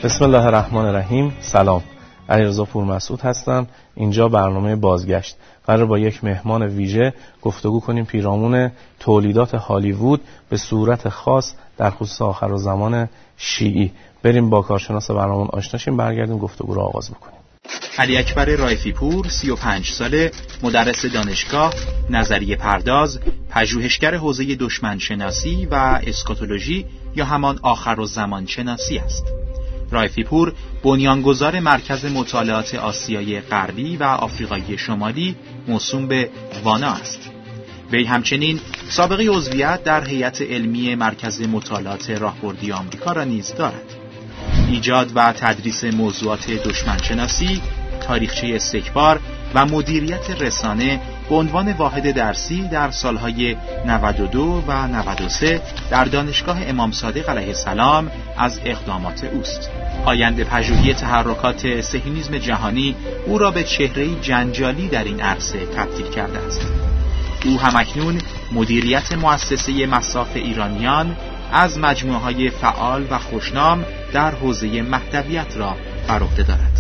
بسم الله الرحمن الرحیم. سلام، علیرضا پورمسعود هستم. اینجا برنامه بازگشت. قرار با یک مهمان ویژه گفتگو کنیم پیرامون تولیدات هالیوود به صورت خاص در خصوص آخرالزمان شیعی. بریم با کارشناس برنامه آشنا شیم، برگردیم گفتگو رو آغاز بکنیم. علی اکبر رائفی پور، 35 ساله، مدرس دانشگاه، نظریه پرداز، پژوهشگر حوزه دشمن شناسی و اسکاتولوژی یا همان آخرالزمان شناسی است. رائفی پور بنیانگذار مرکز مطالعات آسیای غربی و آفریقای شمالی موسوم به وانا است. وی همچنین سابقه عضویت در هیئت علمی مرکز مطالعات راهبردی آمریکا را نیز دارد. ایجاد و تدریس موضوعات دشمنشناسی، تاریخچه استکبار و مدیریت رسانه به عنوان واحد درسی در سالهای 92 و 93 در دانشگاه امام صادق علیه السلام از اقدامات اوست. آینده پژوهی تحرکات صهیونیسم جهانی او را به چهره‌ای جنجالی در این عرصه تبدیل کرده است. او همکنون مدیریت مؤسسه مصاف ایرانیان از مجموعه‌های فعال و خوشنام در حوزه مهدویت را بر عهده دارد.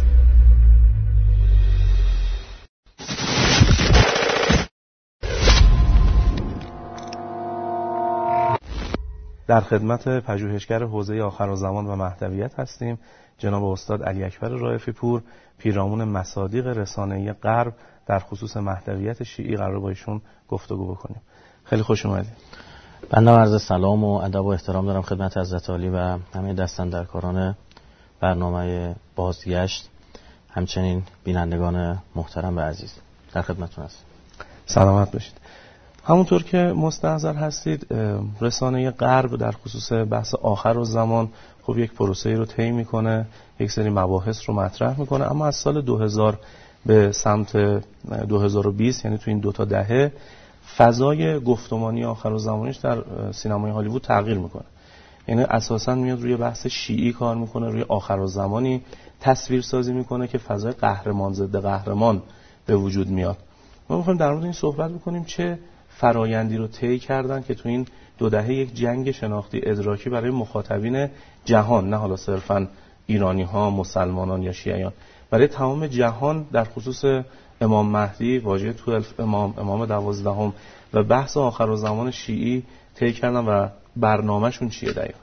در خدمت پژوهشگر حوزه آخرالزمان و مهدویت هستیم، جناب استاد علی اکبر رائفی پور، پیرامون مصادیق رسانه‌ای غرب در خصوص مهدویت شیعی. قرار با ایشون گفتگو بکنیم. خیلی خوش اومدید. بنده عرض سلام و ادب و احترام دارم خدمت حضرت عالی و همه دستاندرکاران برنامه بازگشت، همچنین بینندگان محترم و عزیز. در خدمتتون هستم. سلامت باشید. همونطور که مستحضر هستید، رسانه غرب در خصوص بحث آخرالزمان خب یک پروسه‌ای رو طی میکنه، یک سری مباحث رو مطرح میکنه، اما از سال 2000 به سمت 2020، یعنی تو این 2 تا دهه، فضای گفتمانی آخرالزمانیش در سینمای هالیوود تغییر میکنه. یعنی اساساً میاد روی بحث شیعی کار میکنه، روی آخرالزمانی تصویر سازی میکنه که فضای قهرمان ضد قهرمان به وجود میاد. ما میخوایم در مورد این صحبت بکنیم چه فرایندی رو طی کردن که تو این 2 دهه یک جنگ شناختی ادراکی برای مخاطبین جهان، نه حالا صرفاً ایرانی ها، مسلمانان یا شیعیان، برای تمام جهان در خصوص امام مهدی، واژه 12 امام 12 و بحث آخرالزمان شیعی طی کردن و برنامه‌شون چیه دقیقاً؟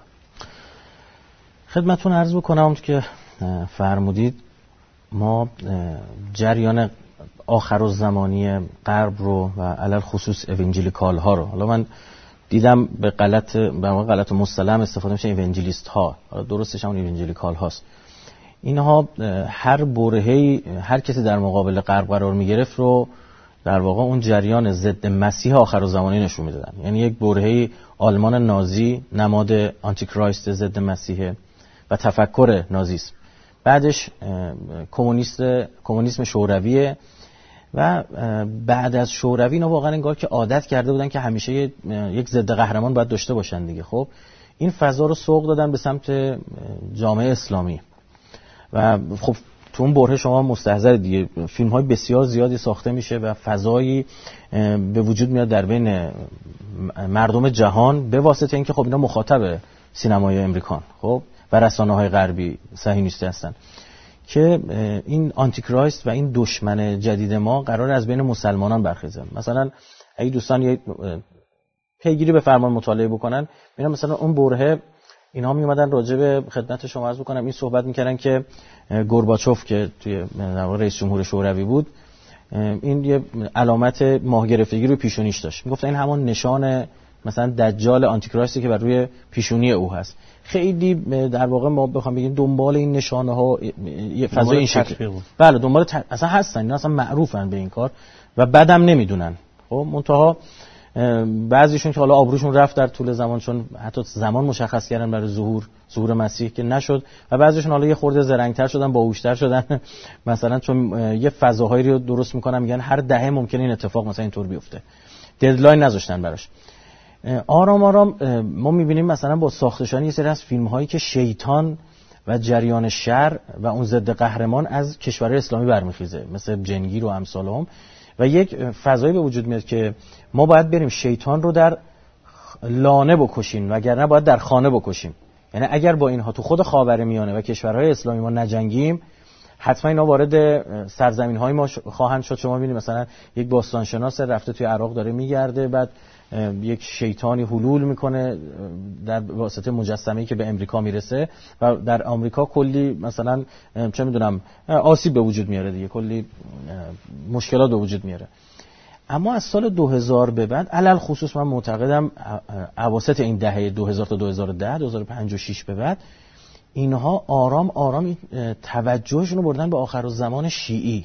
خدمتتون عرض بکنم که فرمودید ما جریان آخرالزمانی غرب رو و علل خصوص اونجلیکال ها رو، حالا من دیدم به غلط مصطلح استفاده میشه اونجلیست ها، درستش همون اونجلیکال هاست. اینها هر برهه‌ای هر کسی در مقابل غرب قرار میگرفت رو در واقع اون جریان ضد مسیح آخرالزمانی نشون میدادن. یعنی یک برهه‌ای آلمان نازی نماد آنتی کرایست ضد مسیح و تفکر نازیسم، بعدش کمونیسم شورویه و بعد از شوروی اینا واقعا انگار که عادت کرده بودن که همیشه یک ضد قهرمان باید داشته باشن دیگه. خب این فضا رو سوق دادن به سمت جامعه اسلامی و خب تو اون بره شما مستحضر دیگه، فیلم های بسیار زیادی ساخته میشه و فضایی به وجود میاد در بین مردم جهان به واسطه اینکه خب اینا مخاطب سینمای امریکان خب و رسانه های غربی صهیونیستی هستن که این آنتی کرایست و این دشمن جدید ما قرار از بین مسلمانان برخیزه. مثلا اگه دوستان یه پیگیری به فرمان مطالعه بکنن، ببینن مثلا اون برهه اینا می اومدن راجع به خدمت شما عرض بکنم این صحبت میکردن که گورباچوف که توی رئیس جمهور شوروی بود، این یه علامت ماه گرفتگی روی پیشونیش داشت، میگفتن این همون نشان مثلا دجال آنتی کرایستی که بر روی پیشونی او هست. خیلی در واقع ما بخوام بگیم دنبال این نشانه ها یه فضای این شکلی، بله دنبال اصلا هستن، اینا اصلا معروفن به این کار و بعدم نمیدونن. خب منتها بعضیشون که حالا آبروشون رفت در طول زمان، چون حتی زمان مشخص کردن برای ظهور مسیح که نشد، و بعضیشون حالا یه خورده زرنگ‌تر شدن، باهوش‌تر شدن، مثلا چون یه فضاهایی رو درست میکنن میگن هر دهه ممکنه این اتفاق مثلا اینطور بیفته، ددلاین نذاشتن براش. آرام آرام ما میبینیم مثلا با ساخته شدن یه سری از فیلم‌هایی که شیطان و جریان شر و اون ضد قهرمان از کشورهای اسلامی برمیخیزه، مثل جنگیر و امثالهم، و یک فضایی به وجود میاد که ما باید بریم شیطان رو در لانه بکشیم وگرنه باید در خانه بکشیم. یعنی اگر با اینها تو خود خاورمیانه و کشورهای اسلامی ما نجنگیم، حتما اینا وارد سرزمین‌های ما خواهند شد. شما می‌بینید مثلا یک باستانشناس رفته توی عراق داره میگرده، بعد یک شیطانی حلول میکنه در واسطه مجسمه‌ای که به امریکا میرسه و در آمریکا کلی مثلا چه میدونم آسیب به وجود میاره دیگه، کلی مشکلات به وجود میاره. اما از سال 2000 به بعد علل خصوص من معتقدم اواسط این دهه 2000 تا 2010 2005 به بعد اینها آرام آرام توجهشون رو بردن به آخرالزمان شیعی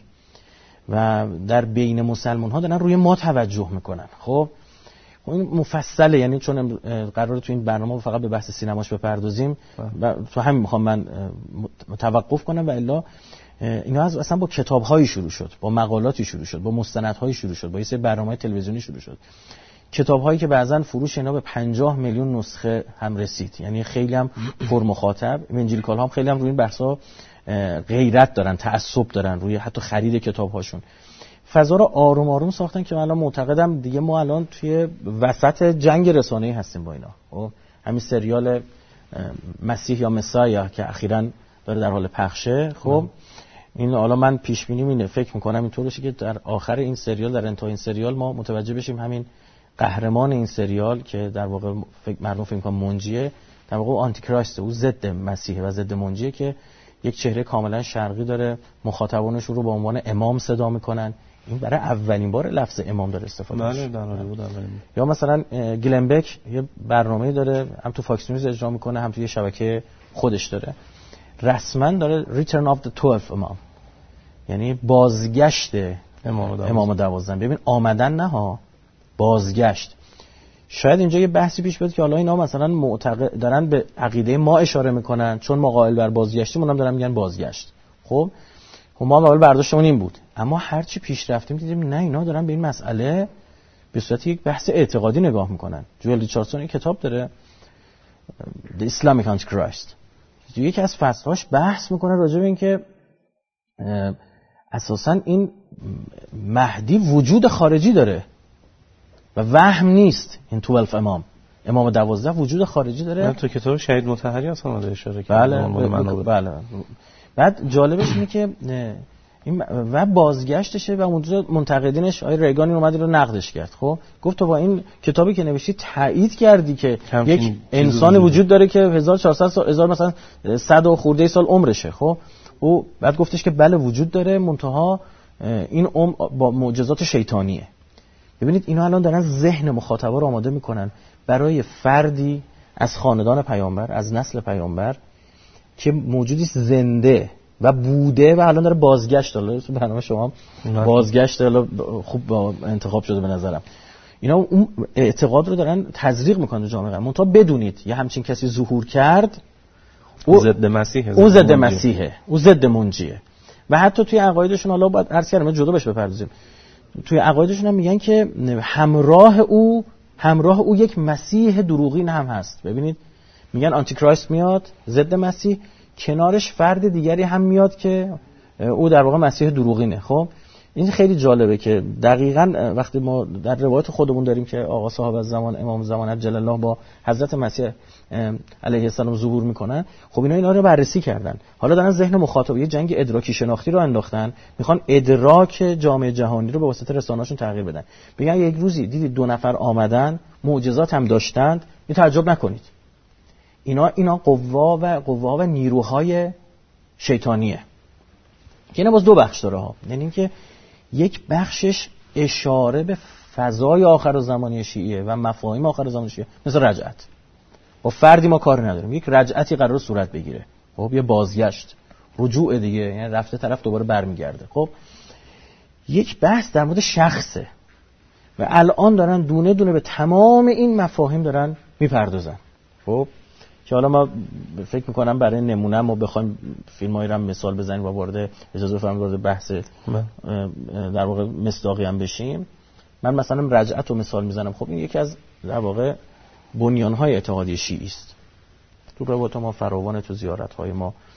و در بین مسلمان ها دارن روی ما توجه میکنن. خب این مفصله، یعنی چون قراره تو این برنامه فقط به بحث سینماش بپردازیم و تو همین میخوام من توقف کنم، و الا اینا اصلا با کتاب‌هایی شروع شد، با مقالاتی شروع شد، با مستندهایی شروع شد، با یه سری برنامه‌های تلویزیونی شروع شد. کتاب‌هایی که بعضن فروش اینا به 50 میلیون نسخه هم رسید، یعنی خیلی هم پر مخاطب. انجیلیکال هم خیلی هم روی این بحثا غیرت دارن، تعصب دارن روی حتی خرید کتاب‌هاشون. فضا رو آروم آروم ساختن که من الان معتقدم دیگه ما الان توی وسط جنگ رسانه‌ای هستیم با اینا. خب همین سریال مسیح یا مسایا که اخیراً داره در حال پخشه، خب این حالا من پیش بینی اینه، فکر می‌کنم اینطور باشه که در آخر این سریال، در انتهای این سریال ما متوجه بشیم همین قهرمان این سریال که در واقع مردم فکر می‌کنن منجیه، در واقع آنتی کرایست، او ضد مسیح و ضد منجیه که یک چهره کاملا شرقی داره، مخاطبانش رو به عنوان امام صدا می‌کنن. این برای اولین بار لفظ امام داره استفاده میشه. بله در هالیوود اولین. یا مثلا گلن بک یه برنامه‌ای داره، هم تو فاکس نیوز اجرا میکنه، هم تو یه شبکه خودش داره. رسما داره Return of the 12 امام، یعنی بازگشت امام 12. ببین آمدن نه ها، بازگشت. شاید اینجا یه بحثی پیش بیاد که حالا اینا مثلا معتقد دارن به عقیده ما اشاره میکنن، چون ما قائل بر بازگشتیم، اونم دارن میگن بازگشت. خب ما اول برداشتمون این بود، اما هرچی پیش رفتیم دیدیم نه، اینا دارن به این مسئله به صورت یک بحث اعتقادی نگاه میکنن. جوئل ریچاردسون این کتاب داره The Islamic Antichrist، یکی از فصل‌هاش بحث میکنه راجع به این که اساساً این مهدی وجود خارجی داره و وهم نیست. این 12 امام 12 وجود خارجی داره. تو کتاب شهید مطهری اصلا اشاره کرده. بله. بعد جالبش اینه که این و بازگشتشه و منتقدینش آقای ریگانی اومد رو نقدش کرد. خب گفت تو با این کتابی که نوشتی تایید کردی که یک انسان وجود داره که 1400 سال 1000 مثلا 100 و خورده سال عمرشه. خب او بعد گفتش که بله وجود داره، منتها این با معجزات شیطانیه. ببینید اینا الان دارن ذهن مخاطبا رو آماده میکنن برای فردی از خاندان پیامبر، از نسل پیامبر که موجودی زنده و بوده و الان داره بازگشت. حالا برنامه شما بازگشت حالا خوب انتخاب شده به نظرم. اینا اون اعتقاد رو دارن تزریق میکنن تو جامعه. منتها بدونید یه همچین کسی ظهور کرد، او ضد مسیحه، او ضد مسیحه، او ضد منجیه. و حتی توی عقایدشون، حالا باید عرض کردم جدا بهش بپردازیم، توی عقایدشون هم میگن که همراه او یک مسیح دروغین هم هست. ببینید میگن آنتی کرایست میاد ضد مسیح، کنارش فرد دیگری هم میاد که او در واقع مسیح دروغینه. خب این خیلی جالبه که دقیقاً وقتی ما در روایت خودمون داریم که آقا صاحب الزمان امام زمان عجل الله با حضرت مسیح علیه السلام ظهور میکنن، خب اینا رو بررسی کردن، حالا دارن ذهن مخاطب یه جنگ ادراکی شناختی رو انداختن، میخوان ادراک جامعه جهانی رو به واسطه رسانه‌هاشون تغییر بدن. میگن یک روزی دیدید 2 نفر آمدن، معجزات هم داشتند، تعجب نکنید. اینا قوا و نیروهای شیطانیه که اینا باز 2 بخش داره ها. یعنی اینکه یک بخشش اشاره به فضای آخرالزمانی شیعه و مفاهیم آخرالزمانی شیعه، مثل رجعت. با فردی ما کار نداریم، یک رجعتی قرار صورت بگیره، خب یه بازگشت، رجوع دیگه، یعنی رفته طرف دوباره برمیگرده. خب یک بحث در مورد شخصه و الان دارن دونه دونه به تمام این مفاهیم دارن میپردازن. خب که حالا ما فکر میکنم برای نمونه ما بخوایم فیلمایی رو هم مثال بزنیم و اجازه بفرمایید وارد بحث در واقع مصداقی هم بشیم. من مثلا رجعت رو مثال میزنم. خب این یکی از در واقع بنیان‌های اعتقادی شیعی است. تو روایات ما فراوان، تو زیارت‌های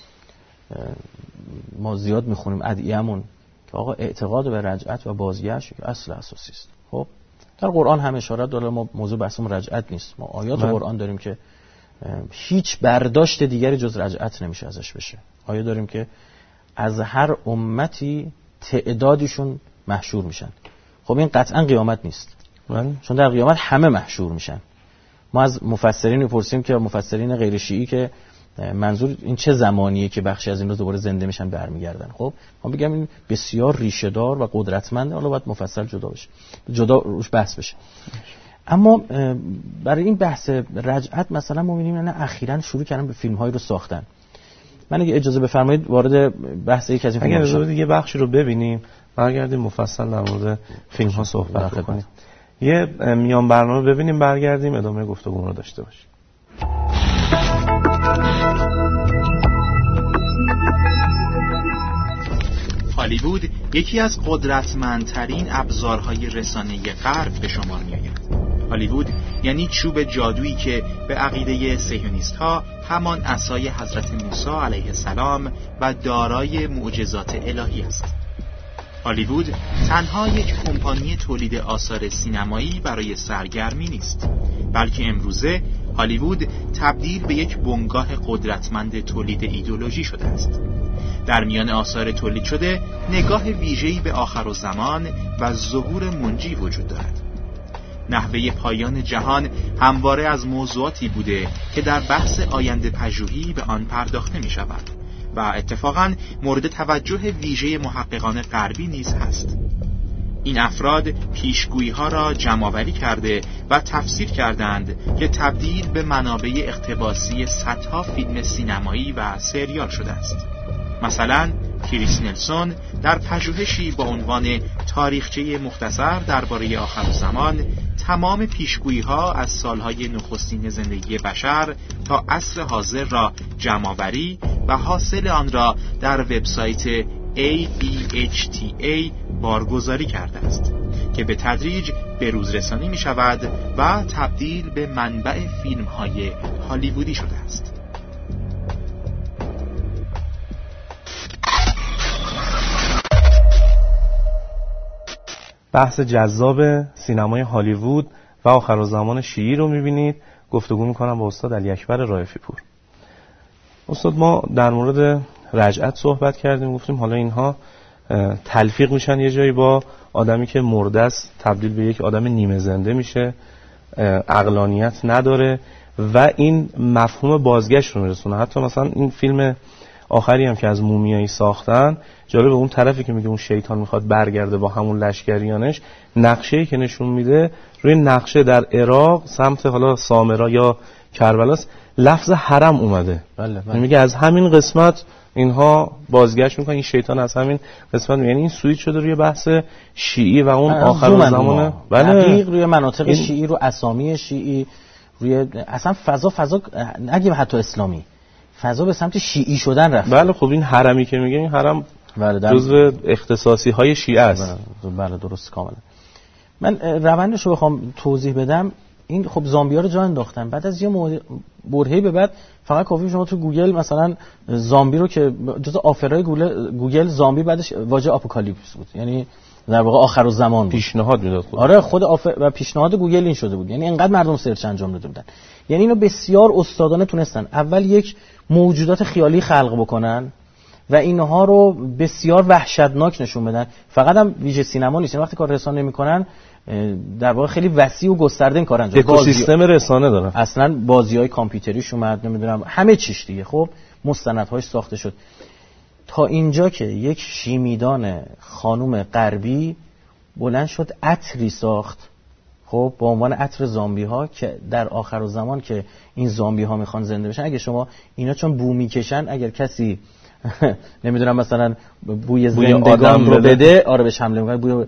ما زیاد میخونیم ادعیه‌مون که آقا اعتقاد به رجعت و بازگشت اصل اساسی است. خب در قرآن هم اشاره داره، ما موضوع بحثمون رجعت نیست، ما آیات قرآن داریم که هیچ برداشت دیگری جز رجعت نمیشه ازش بشه. آیا داریم که از هر امتی تعدادیشون محشور میشن. خب این قطعا قیامت نیست، چون در قیامت همه محشور میشن. ما از مفسرین میپرسیم که مفسرین غیر شیعی که منظور این چه زمانیه که بخشی از این رو دوباره زنده میشن برمیگردن. خب ما بگم این بسیار ریشه دار و قدرتمنده، حالا باید مفصل جدا بشه، جدا روش بحث بشه. اما برای این بحث رجعت مثلا ما می‌بینیم نه اخیراً شروع کردن به فیلم‌هایی رو ساختن. من اگه اجازه بفرمایید وارد بحث یک از این فیلم‌ها بشم. اگه دیگه بخشی رو ببینیم برگردیم مفصل در مورد فیلم‌ها صحبت کنیم. یه میان برنامه ببینیم برگردیم ادامه گفتگو رو داشته باشیم. هالیوود یکی از قدرتمندترین ابزارهای رسانه‌ای غرب به شمار می‌آید. هالیوود یعنی چوب جادویی که به عقیده صهیونیست‌ها همان عصای حضرت موسی علیه السلام و دارای معجزات الهی است. هالیوود تنها یک کمپانی تولید آثار سینمایی برای سرگرمی نیست، بلکه امروزه هالیوود تبدیل به یک بنگاه قدرتمند تولید ایدئولوژی شده است. در میان آثار تولید شده نگاه ویژه‌ای به آخرالزمان و ظهور منجی وجود دارد. نحوه پایان جهان همواره از موضوعاتی بوده که در بحث آینده پژوهی به آن پرداخته می شود و اتفاقاً مورد توجه ویژه محققان غربی نیز هست. این افراد پیشگویی‌ها را جمع‌آوری کرده و تفسیر کردند که تبدیل به منابع اقتباسی صدها فیلم سینمایی و سریال شده است. مثلا کریس نلسون در پژوهشی با عنوان تاریخچه مختصر درباره آخرالزمان تمام پیشگویی‌ها از سالهای نخستین زندگی بشر تا عصر حاضر را جمع‌آوری و حاصل آن را در وبسایت AEHTA بارگذاری کرده است که به تدریج به روز رسانی می شود و تبدیل به منبع فیلم‌های هالیوودی شده است. بحث جذاب سینمای هالیوود و آخرالزمان شیعی رو می‌بینید. گفتگو می‌کنم با استاد علی اکبر رائفی پور. استاد ما در مورد رجعت صحبت کردیم، گفتیم حالا اینها تلفیق میشن یه جایی با آدمی که مرده است تبدیل به یک آدم نیمه زنده میشه، عقلانیت نداره و این مفهوم بازگشت رو میرسونه. حتی مثلا این فیلم آخری هم که از مومیایی ساختن جالب، اون طرفی که میگه اون شیطان میخواد برگرده با همون لشکریانش، نقشه‌ای که نشون میده روی نقشه در عراق سمت حالا سامرا یا کربلاست لفظ حرم اومده. بله. میگه از همین قسمت اینها بازگشت میکنن، این شیطان از همین قسمت، یعنی این سویت شده روی بحث شیعی و اون آخر زمانه. بله، دقیق روی مناطق شیعی، رو اسامی شیعی، روی اصلا فضا نگیم حتی اسلامی، فضا به سمت شیعی شدن رفت. بله خب این حرمی که میگه این حرم جزو اختصاصی های شیعه است. بله درست کاملا. من روندش رو بخوام توضیح بدم، این خب زامبیا رو جا انداختن، بعد از یه برهه‌ای به بعد فقط کافی شما تو گوگل مثلا زامبی رو که جزء آفرای گوگل زامبی بعدش واژه آپوکالیپس بود، یعنی در واقع آخرالزمان بود. پیشنهاد میداد خود. آره خود و پیشنهاد گوگل این شده بود، یعنی اینقدر مردم سرچ انجام داده بودن. یعنی اینو بسیار استادانه تونستن اول یک موجودات خیالی خلق بکنن و اینها رو بسیار وحشتناک نشون بدن. فقط هم ویژه سینما نیست، وقتی کار رسانه میکنن در واقع خیلی وسیع و گسترده این کار انجام. اکوسیستم رسانه دارن. اصلا بازی‌های کامپیوتریش اومد، نمیدونم همه چیش دیگه. خب مستندهاش ساخته شد تا اینجا که یک شیمیدان خانم غربی بلند شد عطری ساخت، خب با عنوان عطر زامبی ها، که در آخرالزمان که این زامبی ها میخوان زنده بشن، اگه شما اینا چون بو میکشن، اگر کسی نمیدونم مثلا بوی زندگان رو بده، آره بهش حمله میکنه، بوی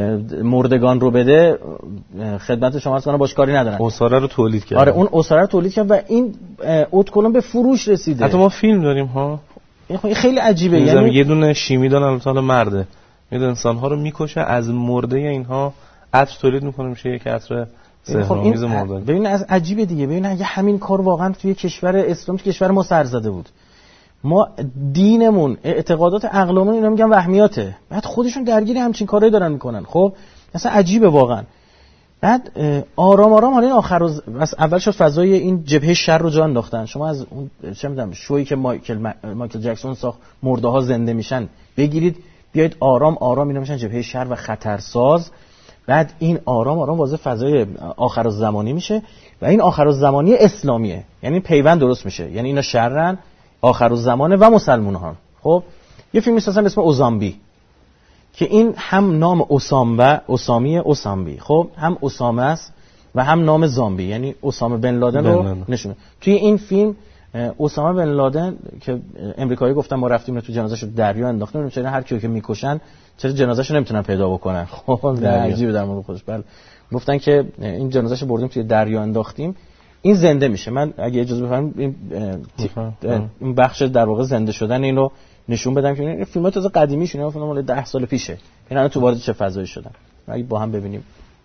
مردگان رو بده، خدمت شما اصلا باش کاری ندارن. اساره رو تولید کرد. آره اون اساره رو تولید کرد و این اتکلون به فروش رسیده. حتی ما فیلم داریم ها، این خیلی عجیبه. یعنی یه دونه شیمیدان البته مرده میاد انسان ها رو میکشه، از مرده اینها عطر تولید میکنه، میشه یک عطر سحرآمیز مردن. ببین از عجیبه دیگه. ببین اگه همین کار واقعا توی کشور اسلام، توی کشور ما سر زده بود، ما دینمون، اعتقادات عقلمون اینا میگن وهمیاته، بعد خودشون درگیر همچین کارهایی دارن میکنن. خب اصلا عجیبه واقعا. بعد آرام آرام حالا این آخر از اول شد فضای این جبهه شر رو جا انداختن. شما از اون چه می‌دونم شویی که مایکل جکسون ساخت مرده ها زنده میشن بگیرید بیاید آرام آرام اینا میشن جبهه شر و خطرساز. بعد این آرام آرام واضح فضای آخرالزمانی میشه و این آخرالزمانی اسلامیه، یعنی پیوند درست میشه، یعنی اینا شرن آخرالزمانه و مسلمانان. خب یه فیلم میسازن به اسم اوزامبی که این هم نام اسامی، خب هم اسامه است و هم نام زامبی، یعنی اسامه بن لادن رو نشونه. توی این فیلم اسامه بن لادن که امریکایی گفتن ما رفتیم تو جنازه‌شو دریا انداختیم، چرا هر کیو که میکشن چرا جنازه‌شو نمیتونن پیدا بکنن؟ خب عجیبه در مورد خودش. بله گفتن که این جنازه‌شو بردیم توی دریا انداختیم، این زنده میشه. من اگه اجازه بفرمایید این بخش در واقع زنده شدن اینو نشون بدم که این فیلم‌ها تازه قدیمیشونه، فیلم مال 10 سال پیشه. این الان تو وارد چه فضایی شدن. اگه با هم ببینیم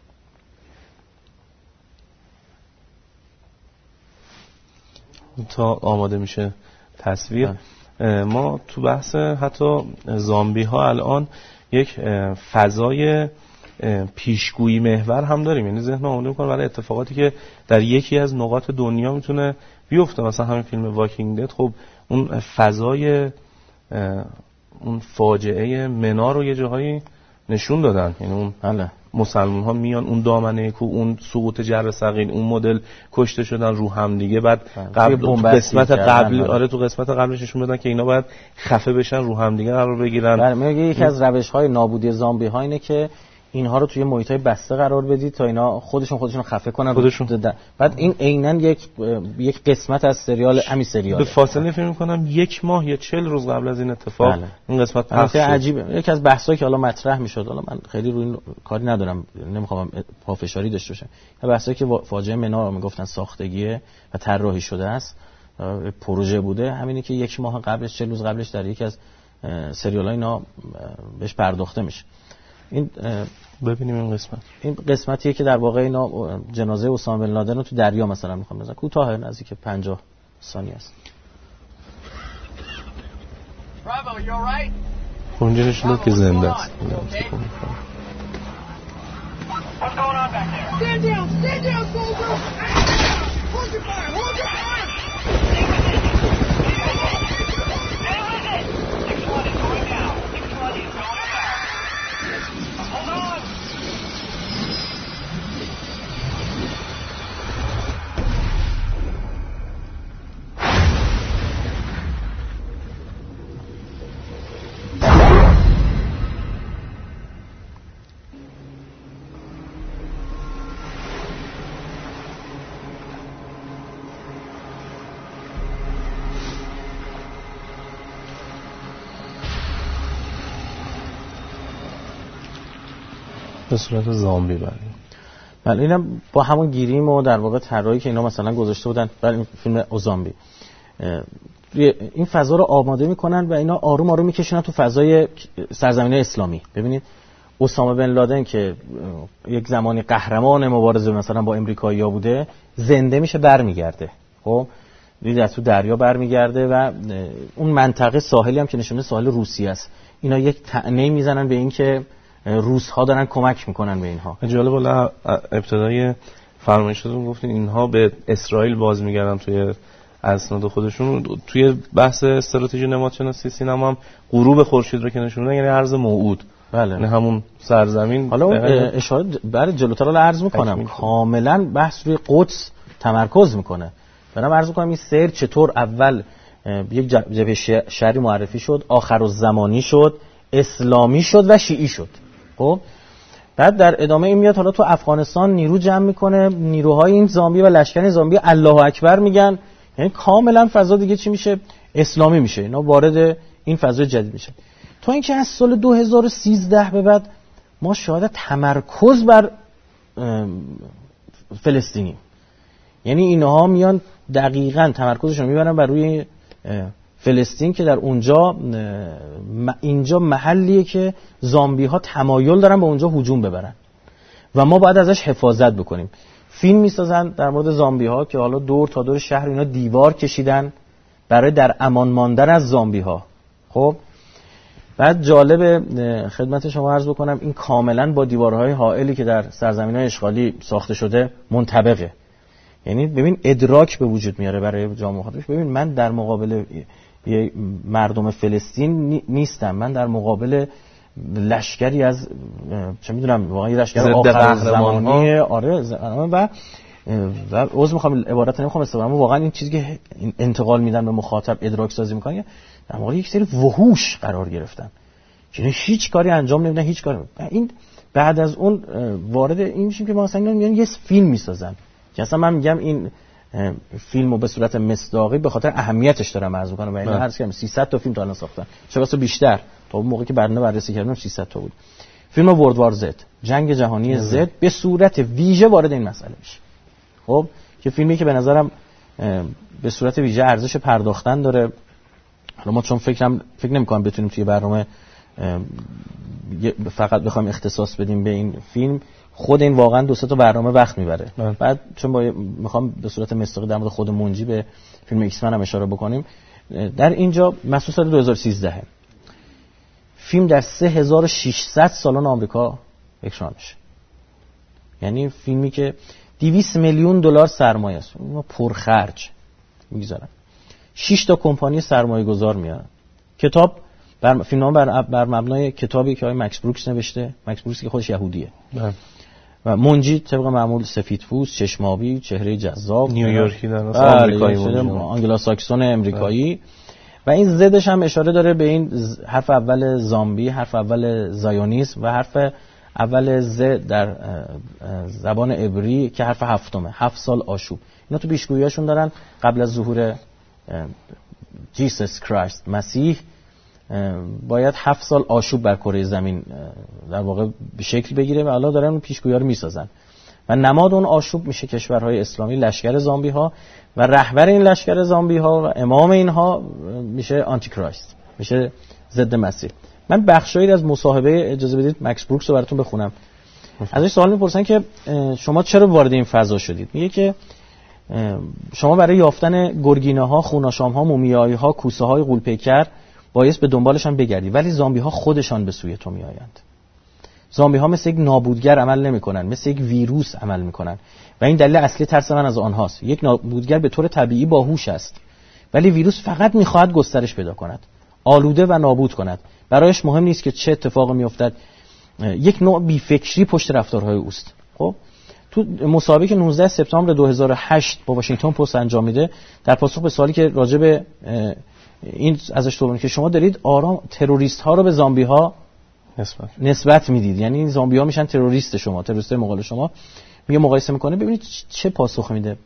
تا آماده میشه تصویر. ما تو بحث حتی زامبی ها الان یک فضای پیشگویی محور هم داریم، یعنی ذهن آماده میکنه برای اتفاقاتی که در یکی از نقاط دنیا میتونه بیفته. مثلا همین فیلم واکینگ دد، خب اون فضای اون فاجعه منا رو یه جاهایی نشون دادن، یعنی اون مسلمان ها میان اون دامنه کو، اون سقوط جر ثقیل، اون مدل کشته شدن رو هم دیگه. بعد قسمت قبلی تو قسمت قبلش نشون دادن که اینا باید خفه بشن رو هم دیگه قرار بگیرن. میگه یکی از روش‌های نابودی زامبی ها اینه که اینها رو توی محیط‌های بسته قرار بدید تا اینا خودشون خفه کنن بعد این عیناً یک قسمت از سریال سریال به فاصله فکر می‌کنم 1 ماه یا 40 روز قبل از این اتفاق این قسمت پخش شد. عجیبه. یکی از بحثایی که حالا مطرح می‌شد، حالا من خیلی روی این کاری ندارم، نمی‌خوام پافشاری داشته باشم، یه بحثایی که فاجعه منا رو میگفتن ساختگیه و طراحی شده است، پروژه بوده، همینی که 1 ماه قبلش 40 روز قبلش در یکی از سریال‌ها اینا بهش پرداخته میشه. این ببینیم این قسمتیه که در واقع اینا جنازه اسامه بن لادن رو تو دریا مثلا میخوام بزنن. کوتاه، نزدیک 50 ثانیه است. اونجا نشون که زنده است. به صورت زامبی. بله اینم با همون گیریم و در واقع طراحی که اینا مثلا گذاشته بودن برای این فیلم اوزامبی، این فضا رو آماده میکنن و اینا آروم آروم میکشونن تو فضای سرزمینه اسلامی. ببینید اسامه بن لادن که یک زمانی قهرمان مبارزه مثلا با امریکایی‌ها بوده، زنده میشه برمیگرده. خب دیدید تو دریا برمیگرده و اون منطقه ساحلی هم که نشونه ساحل روسیه است. اینا یک طعنه میزنن به این که روس‌ها دارن کمک میکنن به اینها. جالب، بالا ابتدای فرمایشتون گفتین اینها به اسرائیل باز میگردن توی اسناد خودشون. توی بحث استراتژی نمادشناسی سینما هم غروب خورشید رو که نشون میدن، یعنی عرض موعود. بله. نه همون سرزمین. حالا اشاره برای جلوتر رو عرض میکنم، کاملا بحث روی قدس تمرکز میکنه. برام عرض میکنم این سیر چطور اول یک جبهه شرعی معرفی شد، آخرالزمانی شد، اسلامی شد و شیعی شد. خب بعد در ادامه این میاد حالا تو افغانستان نیرو جمع میکنه، نیروهای این زامبی و لشکر زامبی الله اکبر میگن، یعنی کاملا فضا دیگه چی میشه؟ اسلامی میشه. اینا وارد این فضای جدید میشه. تا اینکه از سال 2013 به بعد ما شاهد تمرکز بر فلسطینی، یعنی اینها میان دقیقاً تمرکزشون میبرن بر روی فلسطین که در اینجا محلیه که زامبی ها تمایل دارن به اونجا هجوم ببرن و ما باید ازش حفاظت بکنیم. فیلم میسازن در مورد زامبی ها که حالا دور تا دور شهر اینا دیوار کشیدن برای در امان ماندن از زامبی ها. خب بعد جالب خدمت شما عرض بکنم این کاملا با دیوارهای حائلی که در سرزمین‌های اشغالی ساخته شده منطبقه. یعنی ببین ادراک به وجود میاره برای جامعه خودش. ببین من در مقابل مردم فلسطین نیستم، من در مقابل لشکری از چه میدونم واقعا لشکر آخر زمانی و عذر میخوام عبارت نمیخوام استفاده کنم، واقعا این چیزی که انتقال میدن به مخاطب ادراک سازی میکنن در واقع یک سری وحوش قرار گرفتن که هیچ کاری انجام نمیدن، هیچ کاری. این بعد از اون وارد این میشیم که ما مثلا میگن یه فیلم میسازن که اصلا من میگم این فیلمو به صورت مصداقی به خاطر اهمیتش دارم عرض میکنم و اینا هر کم 300 تا فیلم تا الان ساختن، چه واسه بیشتر. تا اون موقعی که برنامه بررسی کردم 300 تا بود. فیلم ورلد وار زد، جنگ جهانی زد، به صورت ویژه وارد این مسئله میشه. خب که فیلمی که به نظرم به صورت ویژه ارزش پرداختن داره. حالا ما چون فکر نمی‌کنم بتونیم توی برنامه فقط بخوایم اختصاص بدیم به این فیلم، خود این واقعا 2 تا برنامه وقت میبره. بعد چون میخوام به صورت مستقیم در مورد خود منجی به فیلم ایکس من هم اشاره بکنیم، در اینجا مخصوص سال 2013 فیلم در 3600 سالن آمریکا اکران میشه. یعنی فیلمی که 200 میلیون دلار سرمایه است، پرخرج میگذارن. 6 تا کمپانی سرمایه گذار میارن. کتاب فیلمنامه بر مبنای کتابی که آقای مکس بروکس نوشته، مکس بروکس که خودش یهودیه. و منجی طبق معمول سفیدپوست، چشمابی، چهره جذاب، نیویورکی در آمریکایی، آنگلو ساکسون امریکایی. و این زدش هم اشاره داره به این حرف اول زامبی، حرف اول زایونیسم و حرف اول ز در زبان عبری که حرف هفتمه، 7 سال آشوب. اینا تو پیشگویی‌هاشون دارن قبل از ظهور جیسس کرایست مسیح باید 7 سال آشوب بر کره زمین در واقع به شکل بگیره و الان دارن اون پیشگویی‌ها رو میسازن و نماد اون آشوب میشه کشورهای اسلامی، لشکر زامبی ها و رهبر این لشکر زامبی ها و امام اینها میشه آنتی کرایست، میشه ضد مسیح. من بخشایی از مصاحبه اجازه بدید مکس بروکس رو براتون بخونم. ازش سوال میپرسن که شما چرا وارد این فضا شدید؟ میگه که شما برای یافتن گرگینه ها، خوناشام ها، مومیایی ها، کوسه های غول‌پیکر باعث به دنبالشان بگردی، ولی زامبی ها خودشان به سوی تو میآیند. زامبی ها مثل یک نابودگر عمل نمی‌کنن، مثل یک ویروس عمل می‌کنن و این دلیل اصلی ترس من از آنهاست. یک نابودگر به طور طبیعی باهوش است، ولی ویروس فقط می‌خواهد گسترش پیدا کند، آلوده و نابود کند. برایش مهم نیست که چه اتفاقی می‌افتد. یک نوع بی‌فکری پشت رفتارهای اوست. خب تو مسابقه که 19 سپتامبر 2008 با واشنگتن پست انجام میده، در پاسخ به سوالی که راجع به این ازش سوال که شما دارید آرام تروریست ها رو به زامبی ها نسبت میدید، یعنی این زامبی ها میشن تروریست شما، تروریست مقابل شما، میگه مقایسه میکنه. ببینید چه پاسخ میده.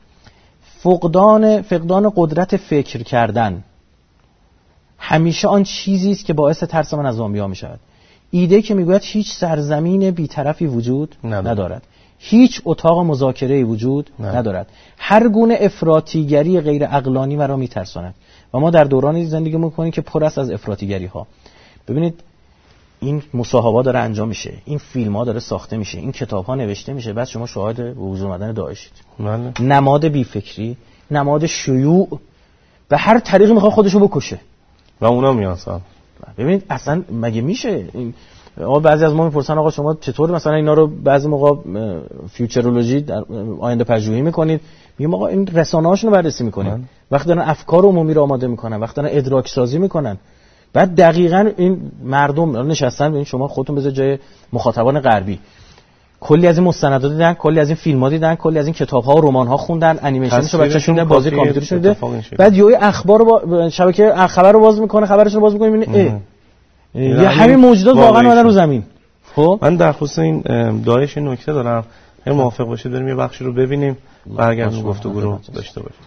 فقدان قدرت فکر کردن همیشه آن چیزی است که باعث ترس من از زامبی ها میشود. ایده که میگوید هیچ سرزمین بی‌طرفی وجود ندارد، هیچ اتاق مذاکره‌ای وجود ندارد، هر گونه افراطیگری غیر عقلانی مرا میترساند و ما در دورانی زندگی میکنیم که پر است از افراطیگری ها. ببینید این مصاحبه داره انجام میشه، این فیلم ها داره ساخته میشه، این کتاب ها نوشته میشه، بعد شما شاهد به وجود اومدن داعشید. نماد بیفکری، نماد شیوع، به هر طریقی میخواد خودشو بکشه و اونا میاسن. ببینید اصلا مگه میشه این بعضی از ما میپرسن آقا شما چطور مثلا اینا رو بعضی موقع فیوچرولوژی در آینده پژوهی میکنید؟ میگم آقا این رسانه‌هاشون رو بررسی میکنن، وقتی دارن افکار عمومی رو آماده میکنن، وقتی دارن ادراک سازی میکنن، بعد دقیقاً این مردم نشستن. ببین شما خودتون بذار جای مخاطبان غربی، کلی از این مستندات دیدن، کلی از این فیلم‌ها دیدن، کلی از این کتاب‌ها و رمان‌ها خوندن، انیمیشنش رو بچه‌شون دیدن، بازی کامپیوترش دیدن، بعد یه اخبار رو شبکه خبر رو باز میکنه، خبرش رو باز میکنه، میبینه یه همین موجودات واقعا اومدن رو زمین. خب من در خصوص این داعش نکته دارم، اگه موافق باشید بریم یه بخشی رو ببینیم، برگردیم گفتگو رو داشته باشیم.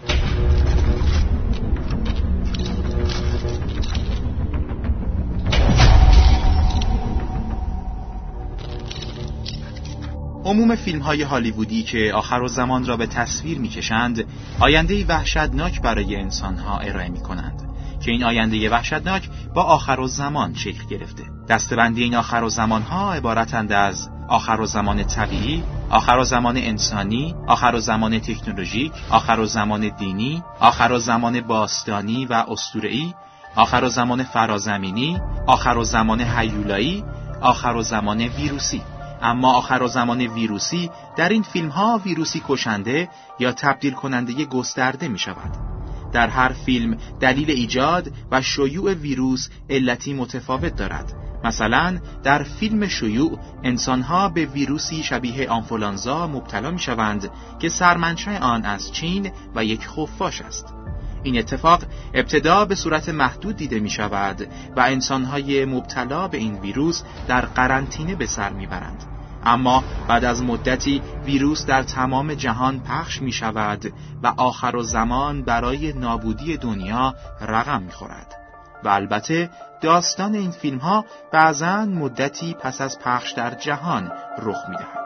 عموم فیلم‌های هالیوودی که آخرالزمان را به تصویر می‌کشند، آینده‌ای وحشتناک برای انسان‌ها ارائه می‌کنند که این آینده وحشتناک با آخرالزمان شکل گرفته. دسته‌بندی این آخرالزمان‌ها عبارتند از آخرالزمان طبیعی، آخرالزمان انسانی، آخرالزمان تکنولوژیک، آخرالزمان دینی، آخرالزمان باستانی و اسطوره‌ای آخرالزمان فرازمینی، آخرالزمان هیولایی، آخرالزمان ویروسی. اما آخرالزمان ویروسی در این فیلم‌ها ویروسی کشنده یا تبدیل کننده گسترده می شود. در هر فیلم دلیل ایجاد و شیوع ویروس علتی متفاوت دارد. مثلا در فیلم شیوع انسانها به ویروسی شبیه آنفولانزا مبتلا می شوند که سرمنشأ آن از چین و یک خفاش است. این اتفاق ابتدا به صورت محدود دیده می شود و انسانهای مبتلا به این ویروس در قرنطینه به سر می برند. اما بعد از مدتی ویروس در تمام جهان پخش می شود و آخرالزمان برای نابودی دنیا رقم می خورد. و البته داستان این فیلم ها بعضاً مدتی پس از پخش در جهان رخ می دهد.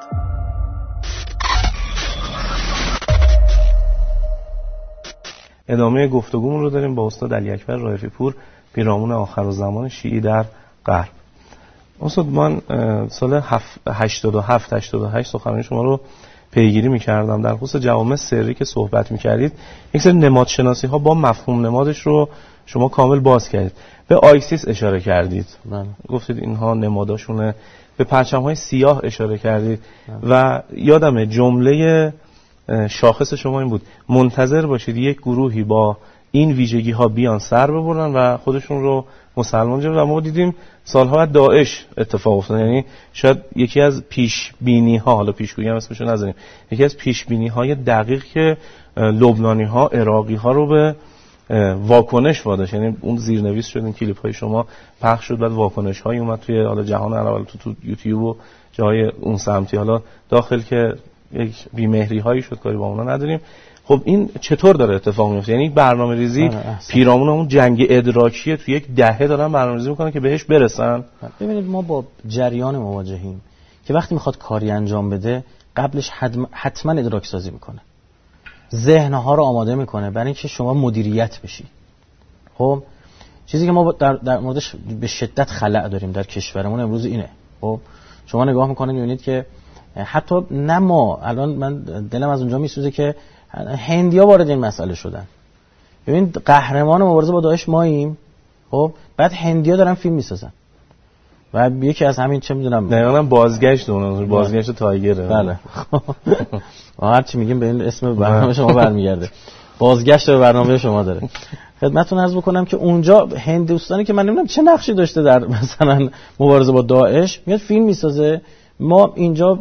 ادامه گفتگومون رو داریم با استاد علی اکبر رائفی پور، پیرامون آخرالزمان شیعی در غرب. استاد، من سال 87-88 سخنرانی شما رو پیگیری می‌کردم در خصوص جوامع سری که صحبت می‌کردید. یک سری نمادشناسی ها با مفهوم نمادش رو شما کامل باز کردید. به آیسیس اشاره کردید. گفتید اینها نماداشونه. به پرچم‌های سیاه اشاره کردید. و یادم جمله شاخص شما این بود: منتظر باشید یک گروهی با این ویژگی ها بیان سر ببرن و خودشون رو مسلمان جلو. و ما دیدیم سالها بعد داعش اتفاق افتاد. یعنی شاید یکی از پیش بینی ها، حالا پیشگویی هم اسمشو نذاریم، یکی از پیش بینی های دقیق که لبنانی ها، عراقی ها رو به واکنش واداشت. یعنی اون زیرنویس شد، این کلیپ های شما پخش شد، بعد واکنش هایی اومد توی حالا جهان عرب، تو یوتیوب و جای اون سمتی حالا داخل که یک بی‌مهری هایی شد، کاری با اونا نداریم. خب این چطور داره اتفاق میفته؟ یعنی برنامه‌ریزی پیرامون اون جنگ ادراکی تو یک دهه دارن برنامه‌ریزی میکنن که بهش برسن. ببینید ما با جریان مواجهیم که وقتی میخواد کاری انجام بده قبلش حتما ادراک سازی میکنه، ذهن‌ها رو آماده میکنه برای اینکه شما مدیریت بشی. خب چیزی که ما در موردش به شدت خلأ داریم در کشورمون امروز اینه. خب شما نگاه میکنید میبینید که حتی نه ما، الان من دلم از اونجا میسوزه که هندیا وارد این مسئله شدن. ببین قهرمان مبارزه با داعش ماییم، خب بعد هندیا دارن فیلم میسازن و یکی از همین چه میدونم دقیقاً بازگشت اون بازگشت تایگره. بله هر چی میگیم به این اسم برنامه شما برمیگرده، بازگشت به برنامه شما داره. خدمتتون عرض بکنم که اونجا هندوستانی که من نمیدونم چه نقشی داشته در مثلا مبارزه با داعش میاد فیلم میسازه. ما اینجا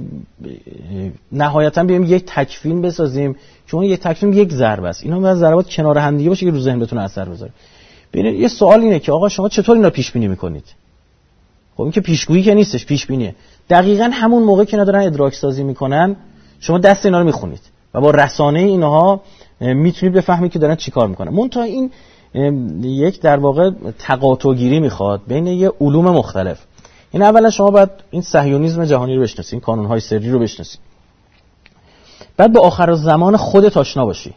نهایتا بیایم یک تک فیلم بسازیم که اون یک تک فیلم یک ضربه است، اینا باید ضربات کنار هم دیگه باشه که رو ذهن بتونه اثر بذاره. ببینید یه سوال اینه که آقا شما چطور اینا پیش بینی میکنید؟ خب این که پیشگویی که نیستش، پیش بینیه. دقیقاً همون موقع که اینا دارن ادراک سازی میکنن شما دست اینا رو میخونید و با رسانه اینها میتونید بفهمید که دارن چیکار میکنن. منتها این یک در واقع تقاطع گیری میخواد بین یه علوم مختلف. این اولا شما باید این صهیونیسم جهانی رو بشناسید، این کانون‌های سری رو بشناسید. بعد با آخرالزمان خودت آشنا باشی.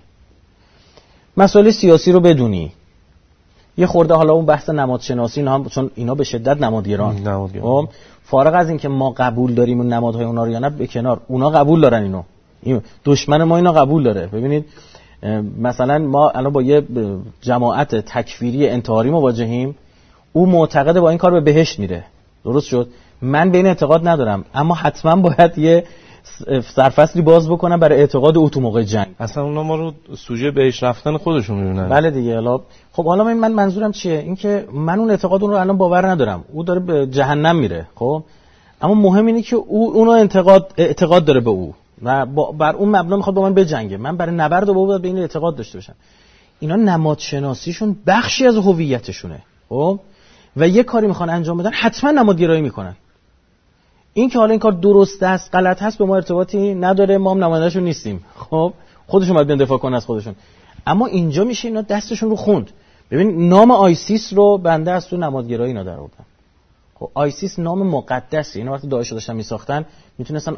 مسائل سیاسی رو بدونی. یه خورده حالا اون بحث نمادشناسی اینا هم، چون اینا به شدت نمادگران. فارغ از این که ما قبول داریم اون نمادهای اونا رو یا نه، به کنار، اونا قبول دارن اینو. این دشمن ما اینا قبول داره. ببینید مثلا ما الان با یه جماعت تکفیری انتحاری مواجهیم، او معتقده با این کار به بهشت میره. درست شد؟ من به این اعتقاد ندارم، اما حتما باید یه سرفصلی باز بکنم برای اعتقاد او تو موقع جنگ. اصلا اونا ما رو سوژه بهش رفتن خودشون میبینن. بله دیگه. خب حالا من منظورم چیه؟ این که من اون اعتقاد اون رو الان باور ندارم، او داره به جهنم میره. خب اما مهم اینه که او اونو اعتقاد داره به او و بر اون مبنا میخواد با من بجنگه. من برای نبرد با او باید به این اعتقاد داشته باشم. اینا نمادشناسیشون بخشی از هویتشونه. خب و یه کاری میخوان انجام بدن حتما نمادگرایی میکنن. این که حالا این کار درست است غلط هست به ما ارتباطی نداره، ما هم نماینده‌شون نیستیم. خب خودشون باید دفاع کنن از خودشون. اما اینجا میشه اینا دستشون رو خوند. ببین نام آیسیس رو بنده از تو نمادگرایی اینا در آوردن. خب آیسیس نام مقدسه. اینا وقتی داعش رو داشتن میساختن میتونستن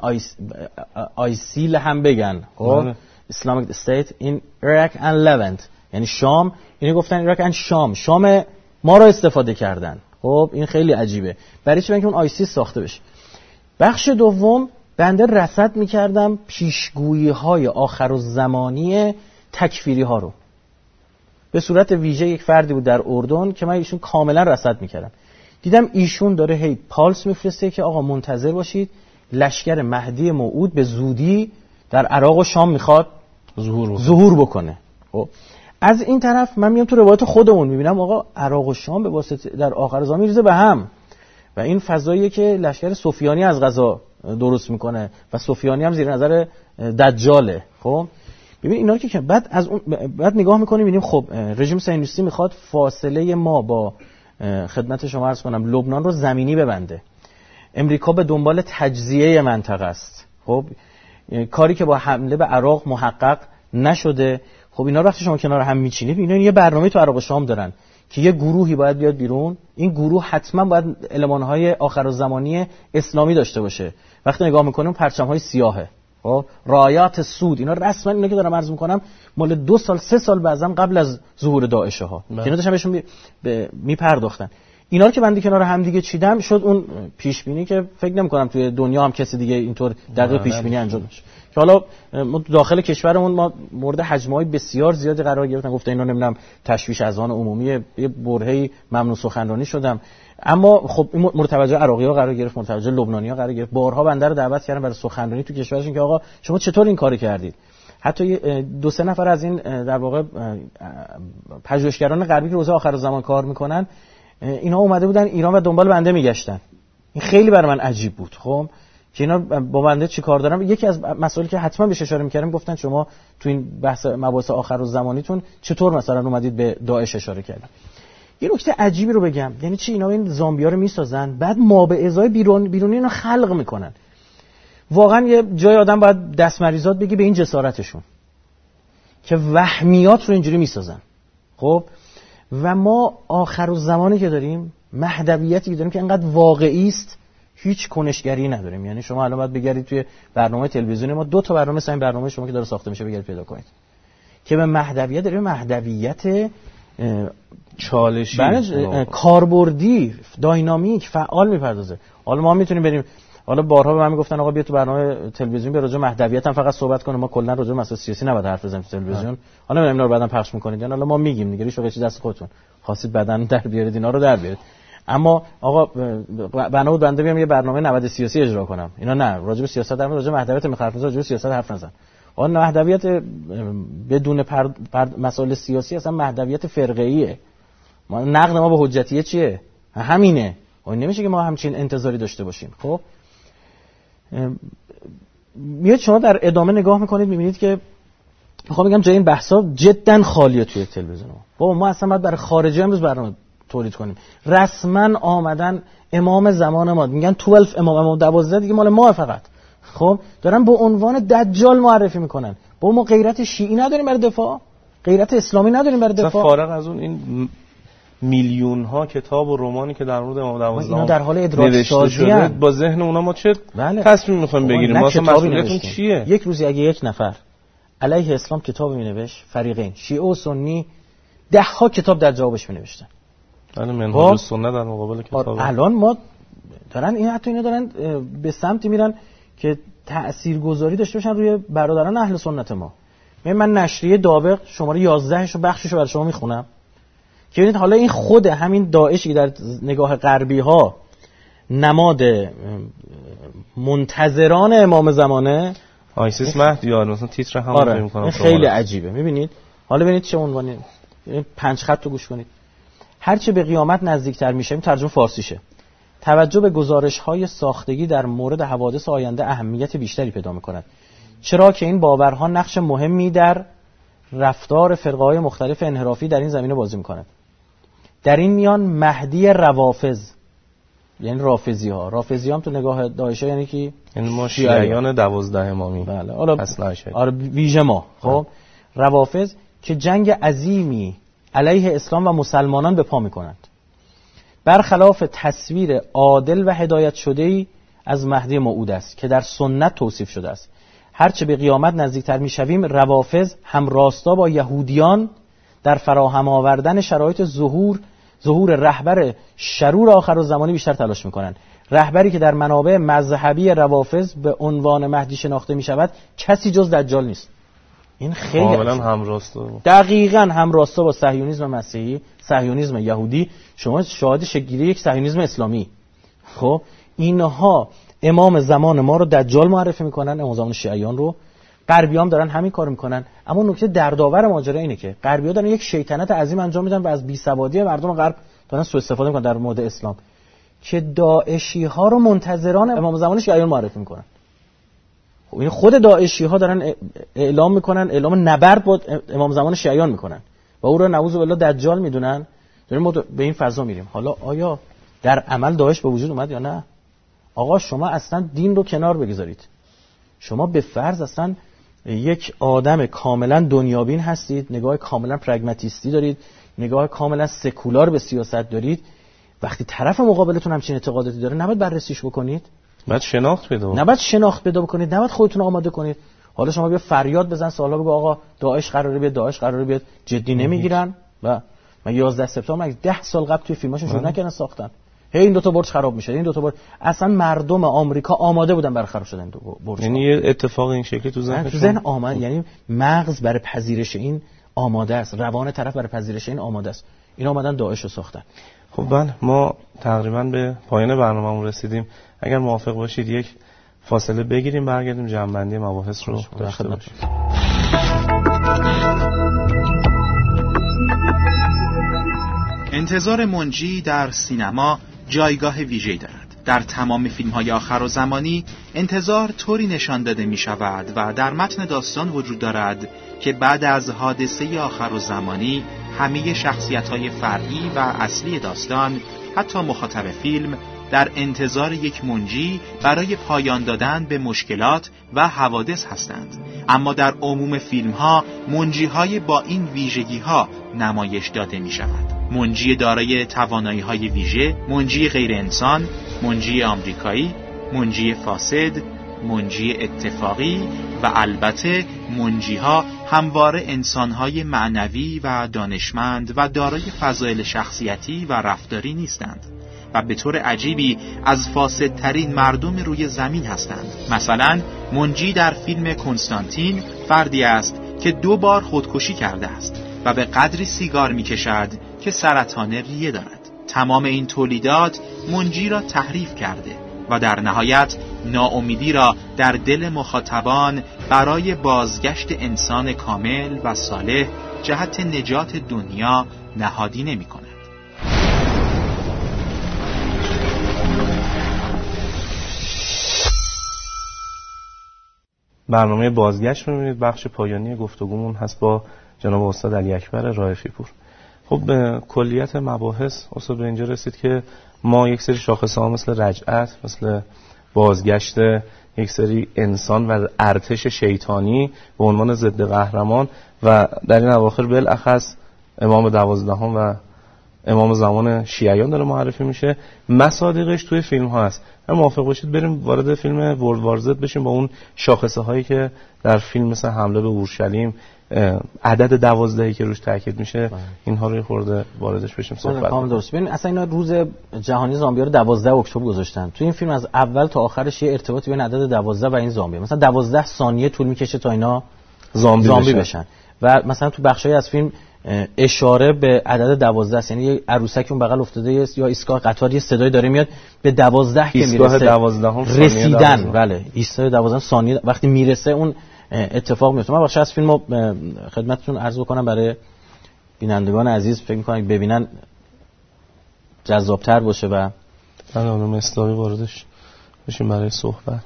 آیسیل هم بگن. خب Islamic State in Iraq and Levant، یعنی شام. اینو گفتن Iraq and شام ما رو استفاده کردن. خب این خیلی عجیبه. برای چی؟ که اون آیسیس ساخته بشه. بخش دوم بنده رصد میکردم پیشگویی های آخرالزمانی تکفیری ها رو. به صورت ویژه یک فردی بود در اردن که من ایشون کاملا رصد میکردم. دیدم ایشون داره هی پالس میفرسته که آقا منتظر باشید، لشکر مهدی موعود به زودی در عراق و شام میخواد ظهور بکنه. خب از این طرف من میام تو روایت خودمون میبینم آقا عراق و شام به واسطه در آخر زمان میریزه به هم و این فضاییه که لشکر سفیانی از غزا درست میکنه و سفیانی هم زیر نظر دجاله. خب ببین اینا رو که بعد از اون بعد نگاه میکنیم میبینیم خب رژیم صهیونیستی میخواد فاصله ما با خدمت شما عرض کنم لبنان رو زمینی ببنده. امریکا به دنبال تجزیه منطقه است. خب کاری که با حمله به عراق محقق نشده. خب اینا وقتی شما کنار هم میچینید اینا یه برنامه تو عراق و شام دارن که یه گروهی باید بیاد بیرون، این گروه حتما باید المان‌های آخرالزمانی اسلامی داشته باشه. وقتی نگاه میکنیم پرچم‌های سیاهه، خب رایات سود، اینا رسما اینا که دارم عرض میکنم مال 2 سال 3 سال بعضم قبل از ظهور داعش ها که اینا داشتن بهشون میپرداختن. اینا رو که بنده کنار هم دیگه چیدم شد اون پیش بینی که فکر نمی‌کنم توی دنیا هم کسی دیگه اینطور دقیق پیش بینی انجام بشه. که حالا ما داخل کشورمون ما مورد حجم‌های بسیار زیادی قرار گرفتن، گفته اینا نمیدونم تشویش اذهان عمومی، یه برهه‌ای ممنوع سخنرانی شدم. اما خب این مرتوجه عراقی‌ها قرار گرفت، مرتوجه لبنانی‌ها قرار گرفت. بارها بنده رو دعوت کردن برای سخنرانی تو کشورشون که آقا شما چطور این کارو کردید. حتی 2-3 نفر از این در واقع پژوهشگران غربی که روز آخر زمان کار میکنن اینا اومده بودن ایران و دنبال بنده میگشتن. این خیلی برای من عجیب بود. خب که اینا با بنده چی کار دارن؟ یکی از مسائلی که حتما بهش اشاره می‌کردم گفتن شما تو این بحث مباحث آخرالزمانیتون چطور مثلا اومدید به داعش اشاره کردن. یه نکته عجیبی رو بگم، یعنی چی اینا این زامبیا رو میسازن بعد ما به ازای بیرونی اینا خلق میکنن. واقعا یه جای آدم باید دست مریضات بگی به این جسارتشون که وهمیات رو اینجوری میسازن. خب و ما آخرالزمانی که داریم، مهدویتی که داریم که انقدر واقعی است، هیچ کنشگری نداریم. یعنی شما الان باید بگردید توی برنامه تلویزیونی ما 2 تا برنامه مثل این برنامه شما که داره ساخته میشه بگردید پیدا کنید که به مهدویت داریم، مهدویت چالشی کاربردی داینامیک فعال میپردازه. حالا ما میتونیم بریم، حالا بارها به من میگفتن آقا بیا تو برنامه تلویزیون بیا راجع به مهدویت هم فقط صحبت کنیم، ما کلا راجع به مسائل سیاسی نباید حرف بزنیم تو تلویزیون. حالا اینا رو بعداً پخش میکنید، حالا ما میگیم دیگه ریش و قیچی دست خودتون، خواستید بعداً در بیارید اینا رو در بیارید. اما آقا بنابود بنده بیام یه برنامه 90 سیاسی اجرا کنم، اینا نه، راجع به سیاست در راجع به مهدویت میخوام، راجع به سیاست حرف نزن. آن مهدویت بدون مسائل سیاسی اصلا مهدویت فرقه‌ایه. ما نقد ما به حجتیه چیه؟ همینه. اون نمیشه که ما همچین انتظاری داشته باشیم. خب میاد شما در ادامه نگاه میکنید میبینید که میخوام بگم جای این بحثا جدا خالیه توی تلویزیون. بابا ما اصلا باید برای خارجی امروز برنامه تولید کنیم. رسما آمدن امام زمان ما میگن 12 امام 12 دیگه مال ما فقط. خب دارن به عنوان دجال معرفی میکنن. با ما غیرت شیعی نداریم برای دفاع، غیرت اسلامی نداریم برای دفاع. فارغ از اون این میلیون ها کتاب و رمانی که در مورد امام 12 اینا در حال ادراک سازی ان، با ذهن اونا ما چه تصمیم میخوایم بگیریم؟ ما مسئولیتون چیه؟ یک روزی اگه یک نفر علیه اسلام کتاب مینوشت، فریقین شیعه و سنی 10 ها کتاب در جوابش مینوشتن. یعنی منهاج سنت در مقابل کتاب. الان ما دارن این حتی اینا دارن به سمتی میرن که تاثیرگذاری داشته باشن روی برادران اهل سنت ما. من نشریه دابق شماره 11 شو بخشش رو برای شما میخونم که ببینید حالا این خود همین داعشی در نگاه غربی ها نماد منتظران امام زمانه، آیسیس مهدی یا مثلا تیتر همون فکر می‌کنم خیلی عجیبه. می‌بینید حالا ببینید چه عنوانی، 5 خط رو گوش کنید. هرچه به قیامت نزدیکتر میشیم، ترجمه فارسیشه، توجه به گزارش‌های ساختگی در مورد حوادث آینده اهمیت بیشتری پیدا می‌کند، چرا که این باورها نقش مهمی در رفتار فرقه‌های مختلف انحرافی در این زمینه بازی می‌کند. در این میان مهدی روافض، یعنی رافضی هم تو نگاه داعشی یعنی کی؟ یعنی ما شیعیان 12 امامی. بله. آره ویژه ما. خب روافض که جنگ عظیمی علیه اسلام و مسلمانان به پا می‌کنند، برخلاف تصویر عادل و هدایت شده‌ای از مهدی موعود است که در سنت توصیف شده است. هرچه به قیامت نزدیکتر می‌شویم، روافض هم راستا با یهودیان در فراهم آوردن شرایط ظهور رهبر شرور آخرالزمانی بیشتر تلاش می‌کنند. رهبری که در منابع مذهبی روافض به عنوان مهدی شناخته می‌شود کسی جز دجال نیست. این خیلی کاملا همراسته، دقیقاً همراسته با صهیونیسم مسیحی، صهیونیسم یهودی. شما شاهد شکل‌گیری یک صهیونیسم اسلامی. خب اینها امام زمان ما رو دجال معرفی میکنن، امام زمان شیعیان رو. غربی‌ها دارن همین کارو میکنن. اما نکته دردآور ماجرا اینه که غربی‌ها دارن یک شیطنت عظیم انجام میدن و از بیسوادی مردم غرب دارن سوء استفاده میکنن در مورد اسلام، که داعشی‌ها رو منتظران امام زمان شیعیان معرفی میکنن. خب این خود داعشی‌ها دارن اعلام میکنن، اعلام نبرد با امام زمان شیعیان میکنن و او رو نعوذ بالله دجال میدونن. داریم ما به این فضا میریم. حالا آیا در عمل داعش به وجود اومد یا نه؟ آقا شما اصلا دین رو کنار بگذارید. شما به فرض اصلا یک آدم کاملا دنیابین هستید، نگاه کاملا پرگماتیستی دارید، نگاه کاملا سکولار به سیاست دارید. وقتی طرف مقابلتون همچین اعتقاداتی داره نباید بررسیش بکنید، باید شناخت پیدا بکنید، نباید شناخت پیدا بکنید، نباید خودتون آماده کنید. حالا شما بیا فریاد بزن سوالا بگو آقا داعش قراره بیاد، داعش قراره بیاد، جدی نمیگیرن. و من 11 سپتامبر 10 سال قبل توی فیلماشون شروع نکردن ساختن. این دو تا برج خراب میشه، این دو تا برج، اصلا مردم آمریکا آماده بودن برای خراب شدن دو برج. یعنی یه اتفاق این شکلی تو ذهن آماده، یعنی مغز برای پذیرش این آماده است، روان طرف برای پذیرش این آماده است. اینا اومدن داعش رو ساختن. خب بله، ما تقریبا به پایان برنامه‌مون رسیدیم. اگر موافق باشید یک فاصله بگیریم، برگردیم جمع‌بندی مباحث رو داشته باشیم. انتظار منجی در سینما جایگاه ویژه‌ای دارد. در تمام فیلم‌های آخرالزمانی انتظار طوری نشان داده می‌شود و در متن داستان وجود دارد که بعد از حادثه آخرالزمانی همه شخصیت‌های فرعی و اصلی داستان، حتی مخاطب فیلم، در انتظار یک منجی برای پایان دادن به مشکلات و حوادث هستند. اما در عموم فیلم‌ها منجی‌های با این ویژگی‌ها نمایش داده می‌شود. منجی دارای توانایی‌های ویژه، منجی غیر انسان، منجی آمریکایی، منجی فاسد، منجی اتفاقی و البته منجی‌ها همواره انسان‌های معنوی و دانشمند و دارای فضایل شخصیتی و رفتاری نیستند و به طور عجیبی از فاسدترین مردم روی زمین هستند. مثلا منجی در فیلم کنستانتین فردی است که 2 بار خودکشی کرده است و به قدری سیگار می‌کشد که سرطان ریه دارد. تمام این تولیدات منجی را تحریف کرده و در نهایت ناامیدی را در دل مخاطبان برای بازگشت انسان کامل و صالح جهت نجات دنیا نهادی نمی‌کند. برنامه بازگشت می‌بینید. بخش پایانی گفتگومون هست با جناب استاد علی اکبر رائفی پور. خب به کلیت مباحث استاد به اینجا رسید که ما یک سری شاخصه‌ها مثل رجعت، مثل بازگشت یک سری انسان و ارتش شیطانی به عنوان ضد قهرمان و در این اواخر بالاخص امام 12 و امام زمان شیعیان داره معرفی میشه. مصادیقش توی فیلم ها هست. هم موافق باشید بریم وارد فیلم ورلد وار زد بشیم با اون شاخصه هایی که در فیلم مثل حمله به اورشلیم، عدد 12 که روش تاکید میشه، اینها رو خورده واردش بشیم صحبت کنیم. درست. ببین اصلا اینا روز جهانی زامبیا رو 12 اکتبر گذاشتن. تو این فیلم از اول تا آخرش یه ارتباطی بین عدد 12 و این زامبیا. مثلا 12 ثانیه طول میکشه تا اینا زامبی بشن. و مثلا تو بخشای از فیلم اشاره به عدد 12 است، یعنی یه عروسک اون بغل افتاده یا ایستگاه قطار یه صدای داره میاد به 12 که میرسه، 12 رسیدن. بله، ایستگاه 12 ثانیه وقتی میرسه اون اتفاق میفته. من بخش از فیلمو خدمتتون عرض بکنم برای بینندگان عزیز، فکر می‌کنم ببینن جذاب‌تر باشه و خانم اسلامی واردش بشیم برای صحبت.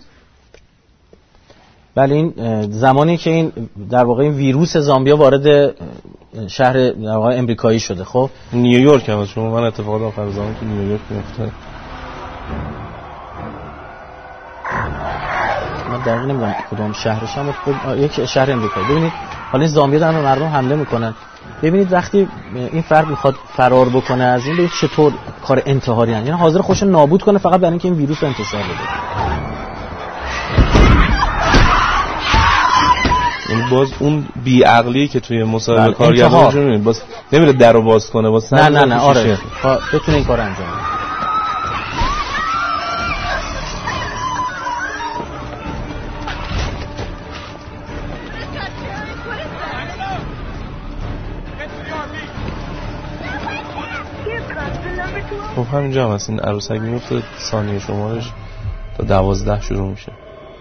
بله، این زمانی که این در واقع این ویروس زامبیا وارد شهر در واقع امریکایی شده. خب نیویورک هم شما من اتفاقات آخر زمان که نیویورک میفته، من دقیقاً نمیدونم کدوم شهرش هم، یک شهر امریکایی. ببینید حالا این زامبیا دارن به مردم حمله میکنن. ببینید وقتی این فرد میخواد فرار بکنه از این، ببینید چطور کار انتحاری یعنی حاضر خودش نابود کنه فقط برای اینکه این ویروس رو انتشار بده. یعنی باز اون بی‌عقلی که توی مصاحبه کارگردانش می‌بینید، باز نمیره درو باز کنه، باز نه آره بتونه این کارو انجام بده. همینجا هم هست، این عروسک میفته ثانیه شمارش تا 12 شروع میشه.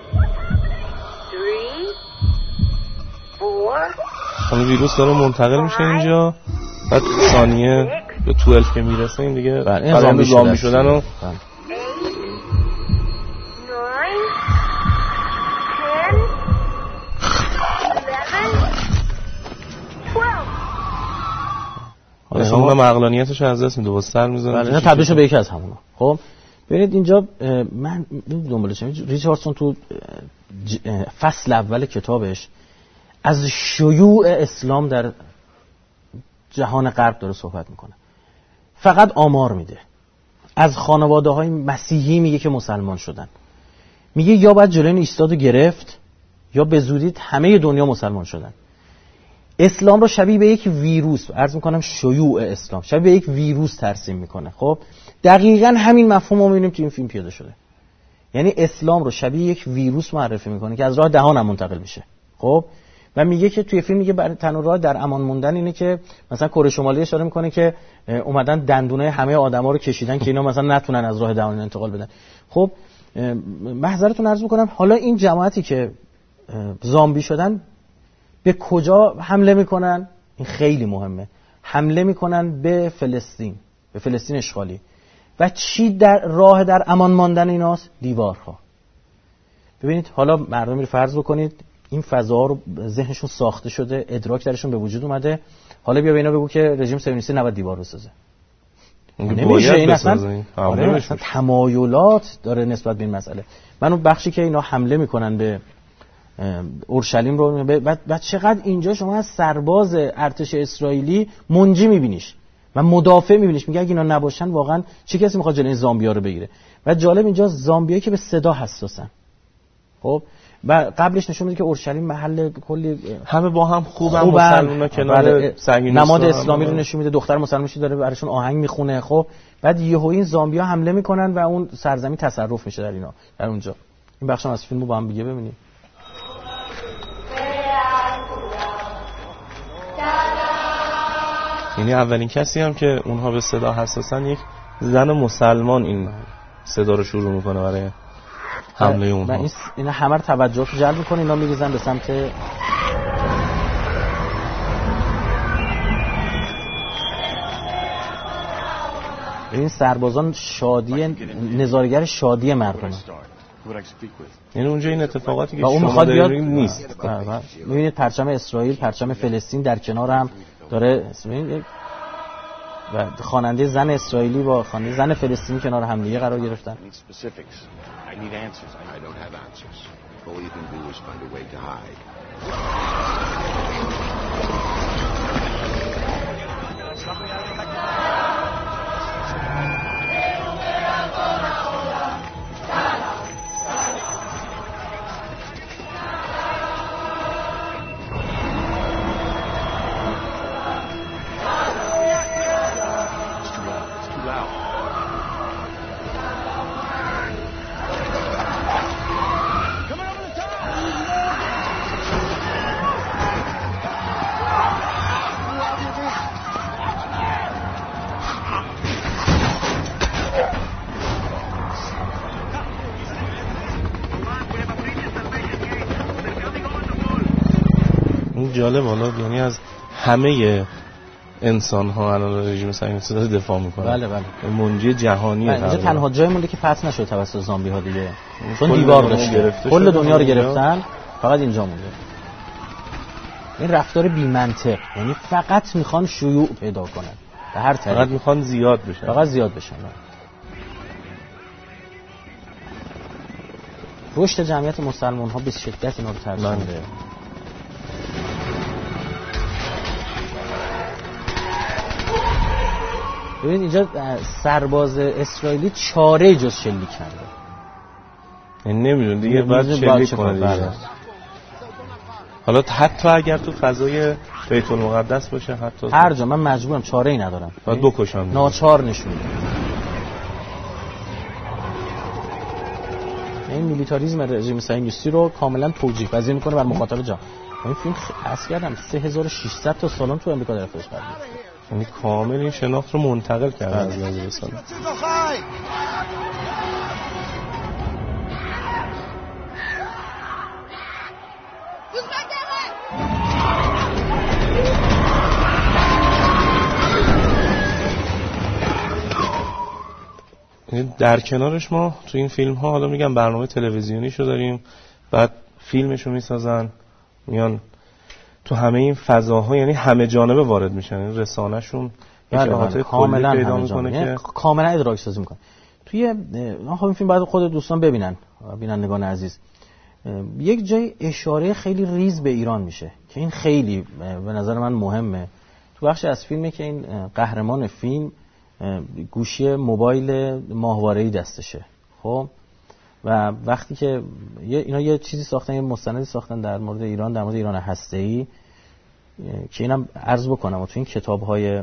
3 4 ویروس داره منتقل میشه اینجا، بعد ثانیه به 12 که میرسه این دیگه برای زامبی شدن و 9 10 11 12 شما عقلانیتش از دست میده، واسه سر میزنه. بله اینا تبدیل به یکی از همونا. خب ببینید اینجا من دنبالش ریچاردسون تو فصل اول کتابش از شیوع اسلام در جهان غرب داره صحبت میکنه. فقط آمار میده. از خانواده‌های مسیحی میگه که مسلمان شدن. میگه یا باید جلوی ایستاد و گرفت یا به زودی همه دنیا مسلمان شدن. اسلام رو شبیه به یک ویروس، عرض میکنم شیوع اسلام شبیه به یک ویروس ترسیم میکنه. خب دقیقاً همین مفهوم رو میبینیم تو این فیلم پیاده شده. یعنی اسلام رو شبیه یک ویروس معرفی میکنه که از راه دهان هم منتقل میشه. خب و میگه که توی فیلم میگه برای تنها راه در امان موندن اینه که مثلا کره شمالی اشاره میکنه که اومدن دندونه همه آدما رو کشیدن که اینا مثلا نتونن از راه دهان انتقال بدن. خب محضرتون عرض میکنم حالا این جماعتی که زامبی شدن به کجا حمله میکنن؟ این خیلی مهمه. حمله میکنن به فلسطین اشغالی. و چی در راه در امان ماندن ایناست؟ دیوارها. ببینید حالا مردمی رو فرض بکنید این فضاها رو ذهنشون ساخته شده، ادراک درشون به وجود اومده، حالا بیا به اینا بگو که رژیم صهیونیستی نباید دیوار بسازه. نمیشه. این اصلا تمایلات داره نسبت به این مسئله. من اون بخشی که اینا حمله میکنن به اورشلیم رو بعد چقدر اینجا شما از سرباز ارتش اسرائیلی منجی میبینیش و مدافع میبینیش، میگه اگه اینا نباشن واقعا چه کسی میخواد جلوی زامبیا رو بگیره. و جالب اینجا زامبیایی که به صدا حساسن. خب و قبلش نشون میده که اورشلیم محل کلی همه با هم خوبن مسلمونا کنار نماد اسلامی رو نشون میده، دختر مسلمانی داره براشون آهنگ میخونه. خب بعد یهو این زامبیا حمله میکنن و اون سرزمین تصرف میشه در اینا در اونجا. این بخشم از فیلمو با هم دیگه ببینیم. یعنی اولین کسی هم که اونها به صدا حساسن یک زن مسلمان این صدا رو شروع میکنه برای حمله اونها. اینا همه رو توجه رو جلب میکنه، اینا میریزن به سمت این سربازان شادی نظارگر شادی مردم. یعنی اونجا این اتفاقاتی که اون میخواد بیاد نیست. میبینید پرچم اسرائیل، پرچم فلسطین در کنار هم داره و خواننده زن اسرائیلی با خواننده زن فلسطینی کنار هم دیگه قرار گرفتن. جالب حالا یعنی از همه انسان ها الان رژیم صهیونیستی داره دفاع میکنه. بله بله. منجی جهانیه. اینجا تنها جای مونده که فتح نشد توسط زامبی ها دیگه. چون دیوار داشته. کل دنیا رو گرفتن، فقط اینجا مونده. این رفتار بی منطق، یعنی فقط میخوان شیوع پیدا کنن. به هر طریق. فقط میخوان زیاد بشن. فقط زیاد بشن. رشد جمعیت مسلمان ها به شدت اینا رو ترسونده. ببینید اینجا سرباز اسرائیلی چاره جز شلیک کرده. یعنی نمیدون دیگه بعد شلیک کنه دیگه. حالا حتی اگر تو فضای بیت المقدس باشه، حتی هر جا من مجبورم، چاره ای ندارم، باید بکشم. ناچار نشون میده. این میلیتاریسم رژیم صهیونیستی رو کاملا توجیه پذیر میکنه بر مخاطب جهان. این فیلم عرض کردم 3600 تا سالن تو آمریکا در افزایش قرار گرفته. یعنی کامل این شناخت رو منتقل کرده از لحاظ رسانه. در کنارش ما تو این فیلم ها حالا میگم برنامه تلویزیونیشو داریم، بعد فیلمشو میسازن، میان تو همه این فضاها، یعنی همه جانبه وارد میشن. این رسانه‌شون اطلاعات کاملا پیدا میکنه که کاملا ادراک سازی میکنه. توی این فیلم بعد خود دوستان ببینن، بینندگان عزیز، یک جای اشاره خیلی ریز به ایران میشه که این خیلی به نظر من مهمه. تو بخش از فیلمه که این قهرمان فیلم گوشی موبایل ماهواره‌ای دستشه، خب، و وقتی که اینا یه چیزی ساختن، یه مستندی ساختن در مورد ایران، در مورد ایران هسته‌ای، که اینم عرض بکنم، و تو این کتاب‌های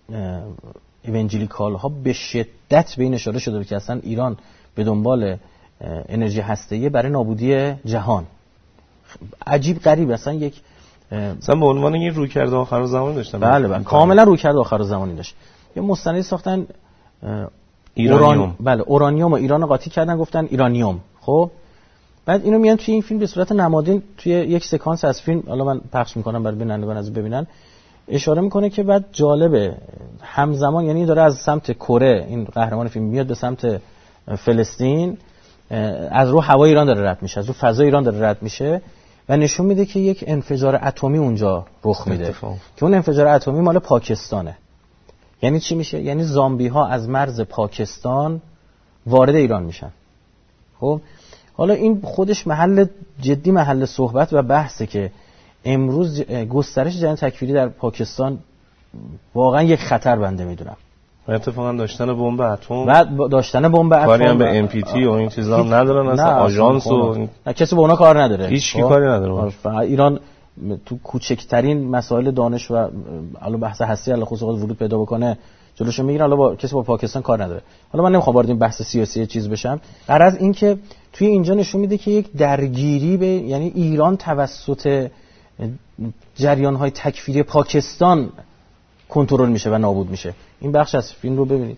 ایونجلیکال ها به شدت به این اشاره شده که اصلا ایران به دنبال انرژی هسته‌ای برای نابودی جهان. عجیب غریب، اصلا یک مثلا به عنوان یه رویکرد آخرالزمانی داشتن. بله کاملا رویکرد آخرالزمانی داشت. یه مستندی ساختن ایرانیوم. بله، اورانیوم و ایران قاطی کردن، گفتن ایرانیوم. خب بعد اینو میان توی این فیلم به صورت نمادین توی یک سکانس از فیلم، حالا من پخش میکنم برای بینندگان از ببینن، اشاره میکنه که بعد جالبه همزمان، یعنی داره از سمت کره، این قهرمان فیلم میاد به سمت فلسطین، از رو هوای ایران داره رد میشه، از رو فضای ایران داره رد میشه و نشون میده که یک انفجار اتمی اونجا رخ میده که اون انفجار اتمی مال پاکستانه. یعنی چی میشه؟ یعنی زامبی ها از مرز پاکستان وارد ایران میشن. خب حالا این خودش محل جدی، محل صحبت و بحثه که امروز گسترش جنگ تکفیری در پاکستان واقعا یک خطر بنده میدونم. و اتفاقا داشتن بمب اتم و داشتن بمب اتم کاری هم به MPT و این چیزا هم ندارن، اصلا آژانس و کسی به اونا کار نداره، هیچ کی کاری نداره. ایران تو کوچکترین مسائل دانش و حالا بحث هستی علاوه خصوصا ورود پیدا بکنه جلوشو میگیرن، حالا با کسی با پاکستان کار نداره. حالا من نمیخوام وارد این بحث سیاسی چیز بشم. غرض این که توی اینجا نشون میده که یک درگیری به، یعنی ایران توسط جریان‌های تکفیری پاکستان کنترل میشه و نابود میشه. این بخش از فیلم رو ببینید.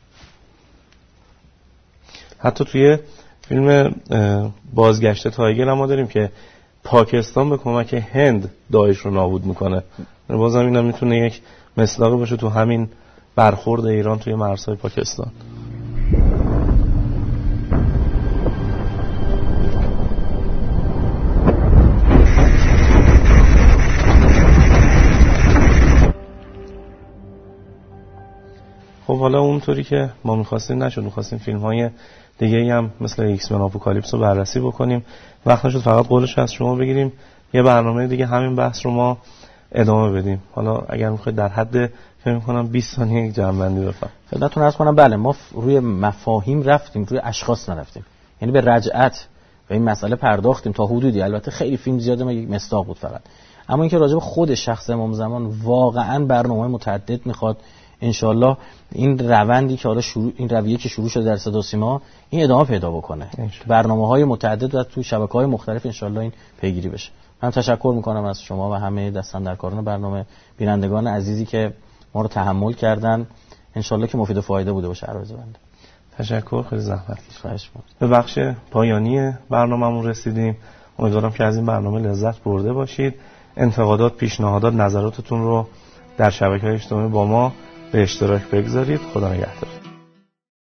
حتی توی فیلم بازگشت تایگر هم ما داریم که پاکستان به کمک هند داعش رو نابود میکنه. بازم اینا میتونه یک مصداقی باشه تو همین برخورد ایران توی مرزهای پاکستان. خب حالا اونطوری که ما می‌خواستیم نشد، می‌خواستیم فیلم‌های دیگه‌ای هم مثل ایکس من آپوکالیپس رو بررسی بکنیم، وقت نشد، فقط قولش از شما بگیریم یه برنامه دیگه همین بحث رو ما ادامه بدیم. حالا اگر می‌خواید در حد فکر می‌کنم 20 ثانیه یک جمع‌بندی بفرمایید. خدمتتون عرض کنم بله، ما روی مفاهیم رفتیم، روی اشخاص نرفتیم، یعنی به رجعت به این مسئله پرداختیم تا حدودی. البته خیلی فیلم زیاده، ما یک مصداق بود فقط، اما اینکه راجع به خود شخص امام زمان واقعاً برنامه متعدد می‌خواد. انشالله این روندی که حالا این رویه که شروع شده در صدا سیما این ادامه پیدا بکنه، برنامه‌های متعدد و تو شبکه‌های مختلف انشالله این پیگیری بشه. من تشکر میکنم از شما و همه دستاندرکاران برنامه، بینندگان عزیزی که ما رو تحمل کردن. انشالله که مفید و فایده بوده باشه عرض بنده. تشکر، خیلی زحمت کشیدید. به بخش پایانی برنامه‌مون رسیدیم. امیدوارم که از این برنامه لذت برده باشید. انتقادات، پیشنهادات، نظراتتون رو در شبکه‌های اجتماعی با ما به اشتراک بگذارید. خدا نگهدار.